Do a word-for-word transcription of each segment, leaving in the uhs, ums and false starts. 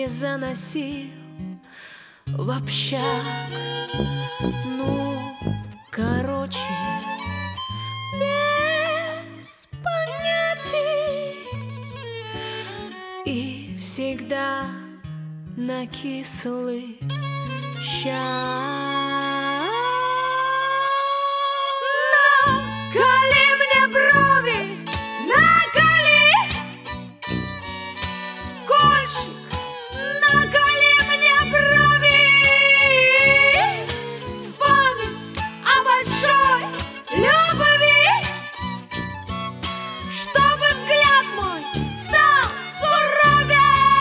не заносил в общак. Ну, короче, без понятий и всегда на кислый щас. Наколи мне брови, наколи, кольчик, наколи мне брови, в память о большой любви, чтобы взгляд мой стал суровей.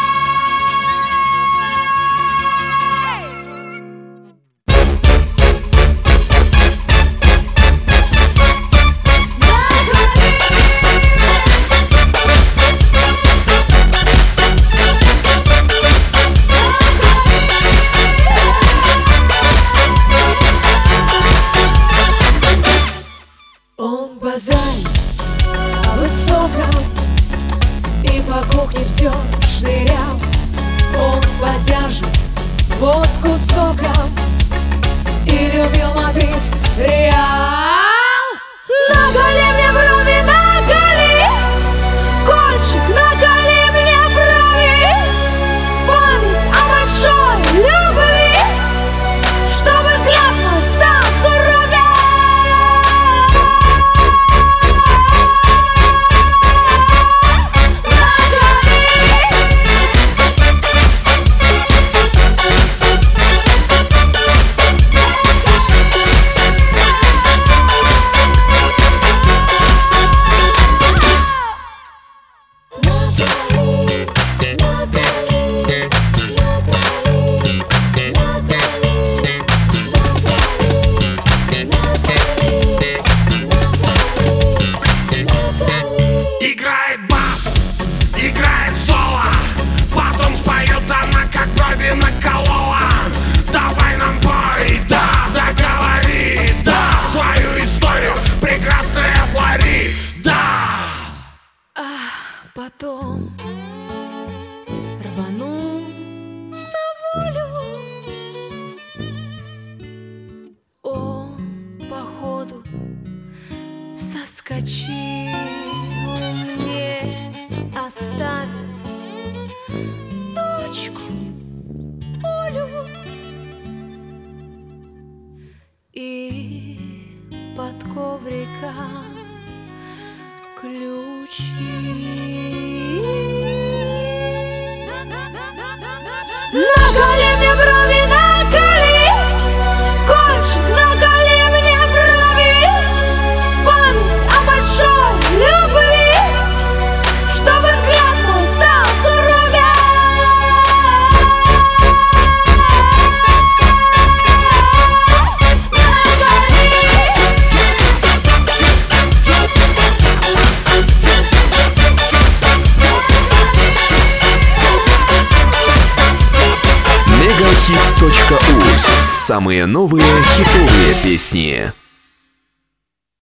Он базарит о высоком и по кухне все шнырял. Он подержит водку соком и любил Мадрид, Реал. Наколи мне брови, наколи, кольчик, наколи мне брови, в память о большой любви, чтобы взгляд мой стал суровей. Играет бас, играет соло, потом споет она, как брови наколола. Давай нам пой, да, договори, да, свою историю, прекрасная Флорида. А потом рвану на волю. Он, походу, соскочил, мне оставил дочку Олю и под ковриком ключи. Наколи мне брови, наколи, кольчик, наколи мне брови, память о большой любви, чтобы взгляд мой стал суровей. мегахит точка уз. Самые новые хитовые песни.